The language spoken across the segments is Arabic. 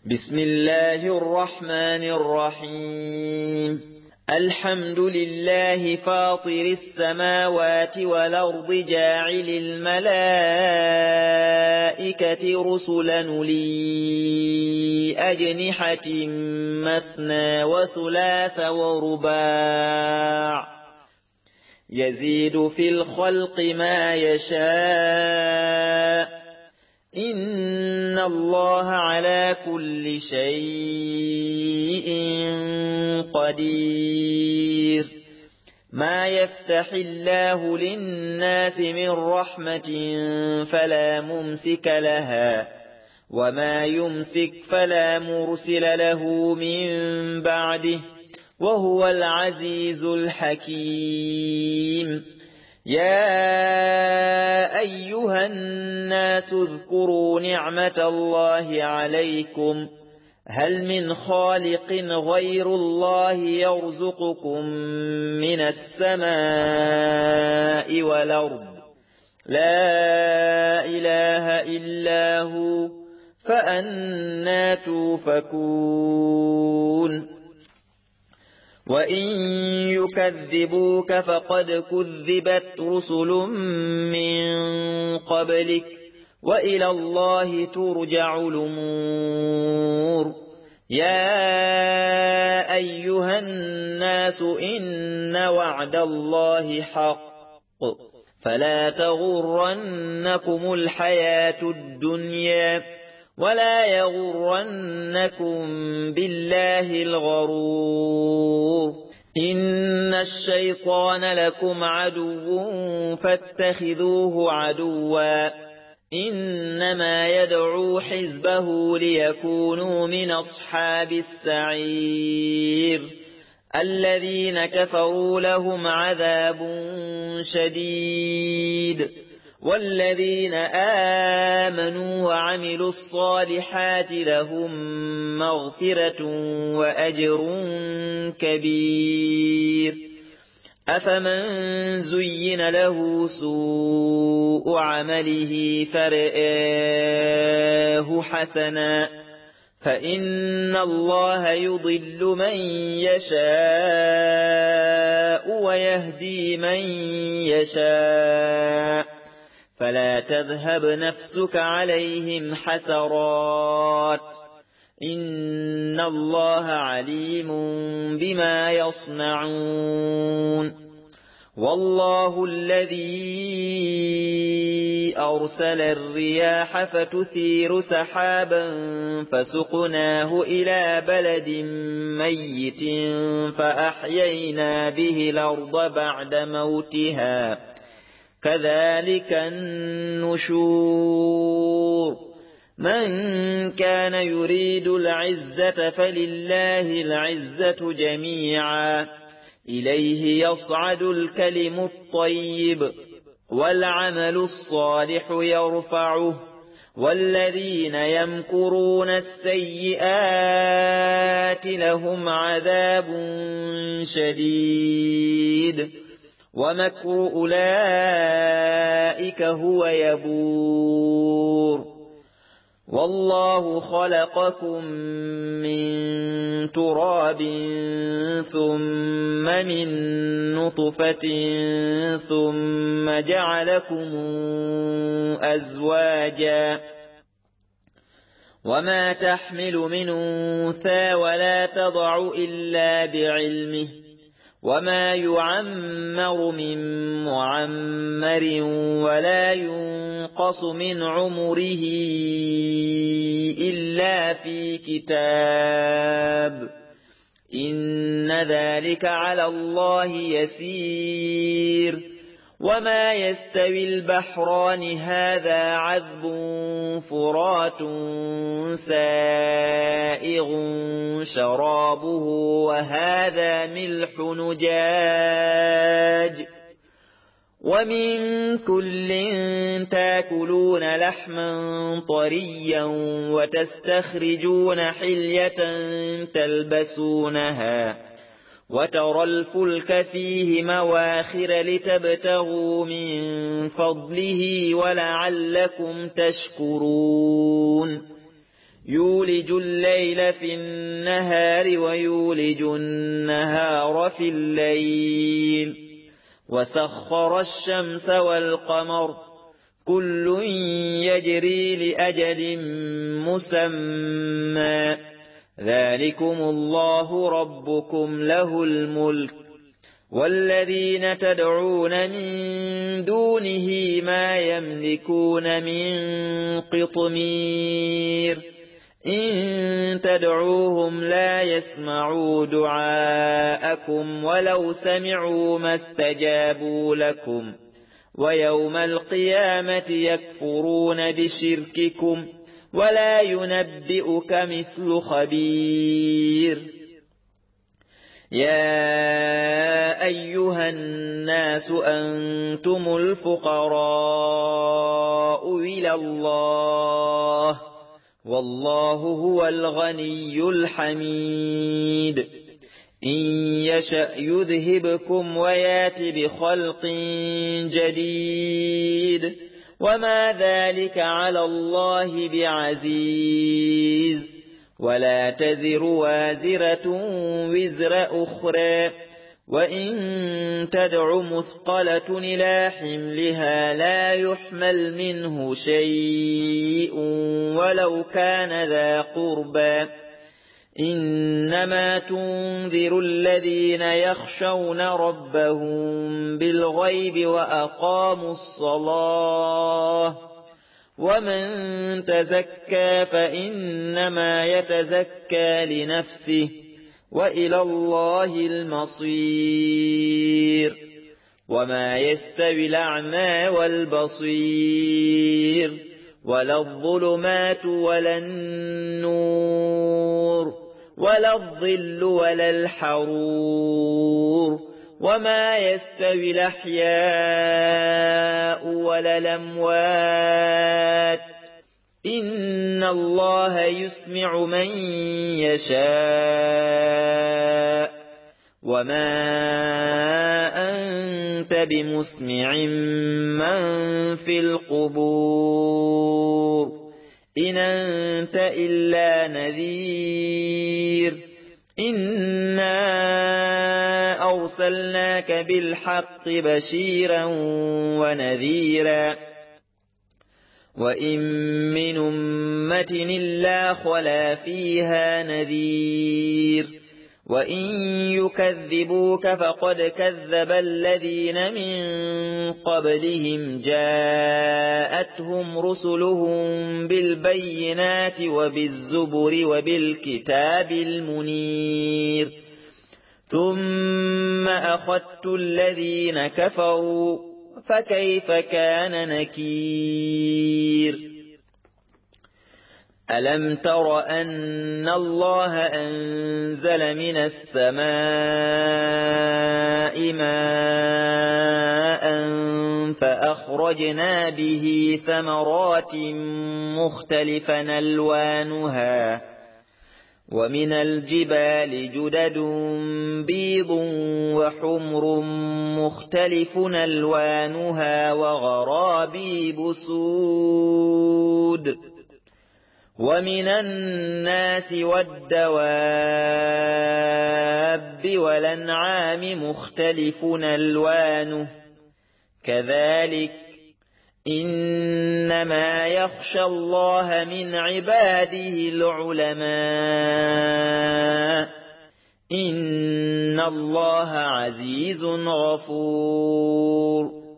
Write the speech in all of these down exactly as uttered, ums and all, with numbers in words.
بسم الله الرحمن الرحيم الحمد لله فاطر السماوات والأرض جاعل الملائكة رسلا أولي أجنحة مثنى وثلاث ورباع يزيد في الخلق ما يشاء إن الله على كل شيء قدير ما يفتح الله للناس من رحمة فلا ممسك لها وما يمسك فلا مرسل له من بعده وهو العزيز الحكيم يا أيها الناس اذكروا نعمة الله عليكم هل من خالق غير الله يرزقكم من السماء والأرض لا إله إلا هو فأنى توفكون وإن يكذبوك فقد كذبت رسل من قبلك وإلى الله ترجع الأمور يا أيها الناس إن وعد الله حق فلا تغرنكم الحياة الدنيا ولا يغرنكم بالله الغرور إن الشيطان لكم عدو فاتخذوه عدوا إنما يدعو حزبه ليكونوا من أصحاب السعير الذين كفروا لهم عذاب شديد والذين آمنوا وعملوا الصالحات لهم مغفرة وأجر كبير أفمن زين له سوء عمله فرآه حسنا فإن الله يضل من يشاء ويهدي من يشاء فلا تذهب نفسك عليهم حسرات إن الله عليم بما يصنعون والله الذي أرسل الرياح فتثير سحابا فسقناه إلى بلد ميت فأحيينا به الأرض بعد موتها كذلك النشور من كان يريد العزة فلله العزة جميعا إليه يصعد الكلم الطيب والعمل الصالح يرفعه والذين يمكرون السيئات لهم عذاب شديد ومكر أولئك هو يبور والله خلقكم من تراب ثم من نطفة ثم جعلكم أزواجا وما تحمل من أنثى ولا تضع إلا بعلمه وما يعمر من معمر ولا ينقص من عمره إلا في كتاب إن ذلك على الله يسير وما يستوي البحران هذا عذب فرات سائغ شرابه وهذا ملح نجاج ومن كل تاكلون لحما طريا وتستخرجون حلية تلبسونها وترى الفلك فيه مواخر لتبتغوا من فضله ولعلكم تشكرون يولج الليل في النهار ويولج النهار في الليل وسخر الشمس والقمر كل يجري لأجل مسمى ذلكم الله ربكم له الملك والذين تدعون من دونه ما يملكون من قطمير إن تدعوهم لا يسمعوا دعاءكم ولو سمعوا ما استجابوا لكم ويوم القيامة يكفرون بشرككم ولا ينبئك مثل خبير يا أيها الناس أنتم الفقراء إلى الله والله هو الغني الحميد إن يشأ يذهبكم ويات بخلق جديد وما ذلك على الله بعزيز ولا تزر وازرة وزر أخرى وإن تدع مثقلة إلى حملها لا يحمل منه شيء ولو كان ذا قربى إنما تنذر الذين يخشون ربهم بالغيب وأقاموا الصلاة ومن تزكى فإنما يتزكى لنفسه وإلى الله المصير وما يستوي الأعمى والبصير ولا الظلمات ولا النور ولا الظل ولا الحرور وما يستوي الأحياء ولا الأموات إن الله يسمع من يشاء وما أنت بمسمع من في القبور إن أنت إلا نذير إنا أرسلناك بالحق بشيرا ونذيرا وإن من أمة إلا خلا فيها نذير وإن يكذبوك فقد كذب الذين من قبلهم جاءتهم رسلهم بالبينات وبالزبر وبالكتاب المنير ثم أخذت الذين كفروا فكيف كان نكير ألم تر أن الله أنزل من السماء ماء فأخرجنا به ثمرات مختلفا ألوانها ومن الجبال جدد بيض وحمر مختلف ألوانها وغرابيب سود ومن الناس والدواب والأنعام مختلف ألوانه كذلك إنما يخشى الله من عباده العلماء إن الله عزيز غفور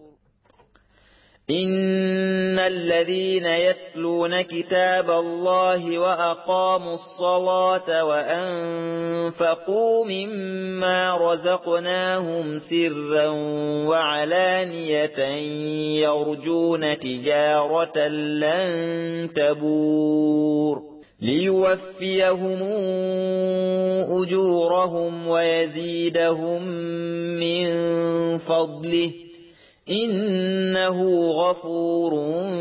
إن الذين يتلون كتاب الله وأقاموا الصلاة وأنفقوا مما رزقناهم سرا وعلانية يرجون تجارة لن تبور ليوفيهم أجورهم ويزيدهم من فضله إنه غفور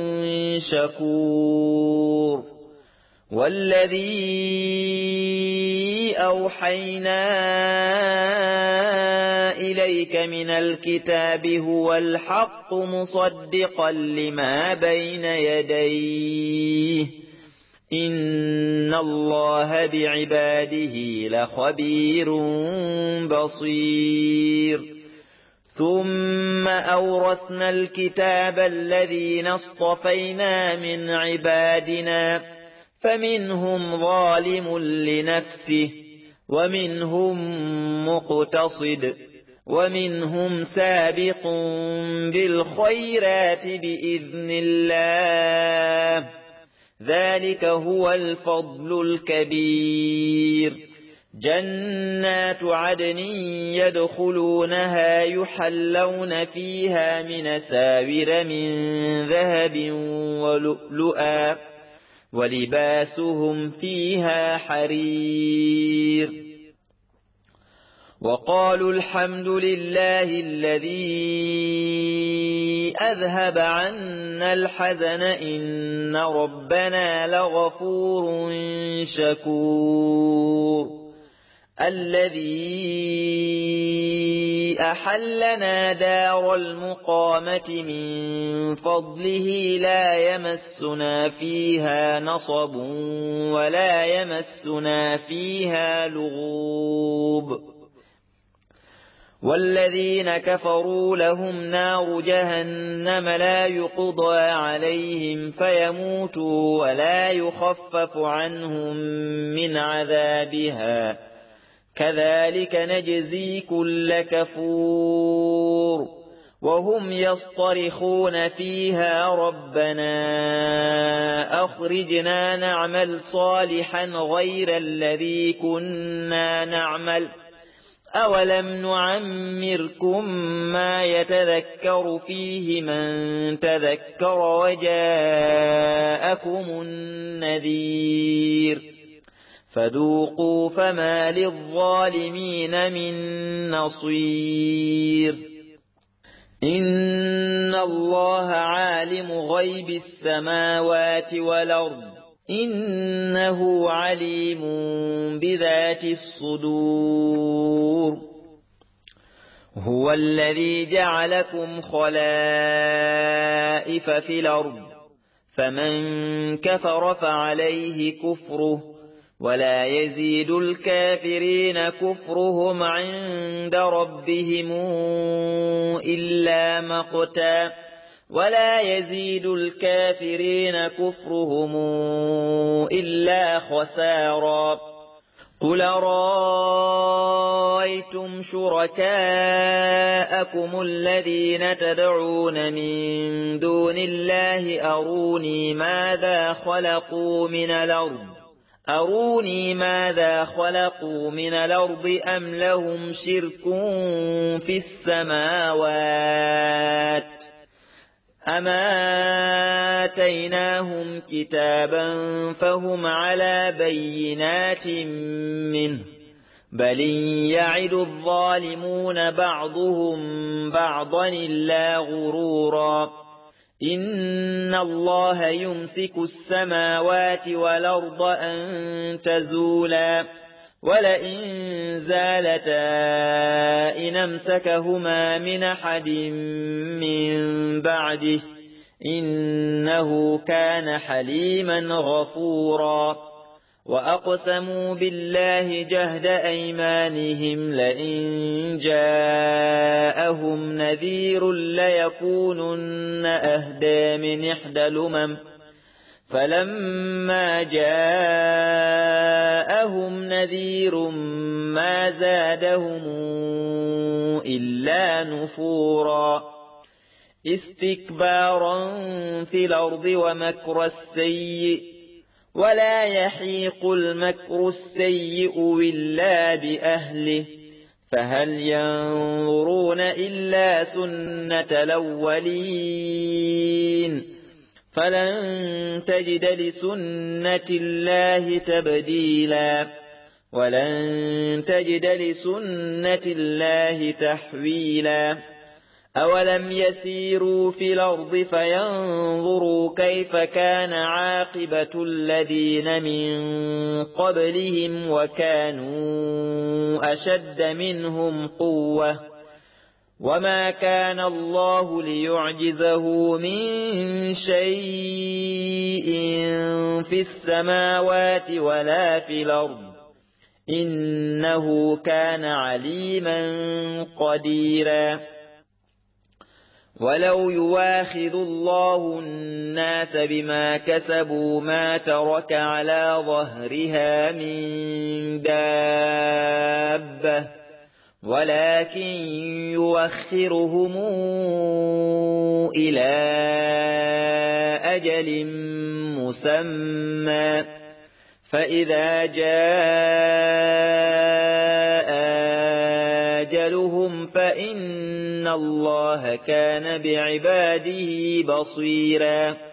شكور والذي أوحينا إليك من الكتاب هو الحق مصدقا لما بين يديه إن الله بعباده لخبير بصير ثم أورثنا الكتاب الذين اصطفينا من عبادنا فمنهم ظالم لنفسه ومنهم مقتصد ومنهم سابق بالخيرات بإذن الله ذلك هو الفضل الكبير جنات عدن يدخلونها يحلون فيها من ساور من ذهب ولؤلؤا ولباسهم فيها حرير وقالوا الحمد لله الذي أذهب عنا الحزن إن ربنا لغفور شكور الذي أحلنا دار المقامة من فضله لا يمسنا فيها نصب ولا يمسنا فيها لغوب والذين كفروا لهم نار جهنم لا يقضى عليهم فيموتوا ولا يخفف عنهم من عذابها كذلك نجزي كل كفور وهم يصطرخون فيها ربنا أخرجنا نعمل صالحا غير الذي كنا نعمل أولم نعمركم ما يتذكر فيه من تذكر وجاءكم النذير فذوقوا فما للظالمين من نصير إن الله عالم غيب السماوات والأرض إنه عليم بذات الصدور هو الذي جعلكم خلائف في الأرض فمن كفر فعليه كفره ولا يزيد الكافرين كفرهم عند ربهم إلا مقتا ولا يزيد الكافرين كفرهم إلا خسارا قل رأيتم شركاءكم الذين تدعون من دون الله أروني ماذا خلقوا من الأرض أروني ماذا خلقوا من الأرض أم لهم شرك في السماوات أما آتيناهم كتابا فهم على بينات منه بل يعد الظالمون بعضهم بعضا إلا غرورا إن الله يمسك السماوات والأرض أن تزولا ولئن زالتا إن أمسكهما من أحد من بعده إنه كان حليما غفورا وأقسموا بالله جهد أيمانهم لئن جاءهم نذير ليكونن أهدى من إحدى الأمم فلما جاءهم نذير ما زادهم إلا نفورا استكبارا في الأرض ومكر السيء ولا يحيق المكر السيء إلا بأهله فهل ينظرون إلا سنة الأولين فلن تجد لسنة الله تبديلا ولن تجد لسنة الله تحويلا أولم يسيروا في الأرض فينظروا كيف كان عاقبة الذين من قبلهم وكانوا أشد منهم قوة وما كان الله ليعجزه من شيء في السماوات ولا في الأرض إنه كان عليما قديرا ولو يواخذ الله الناس بما كسبوا ما ترك على ظهرها من دابة ولكن يوخرهم إلى أجل مسمى فإذا جاء أجلهم فإن الله كان بعباده بصيرا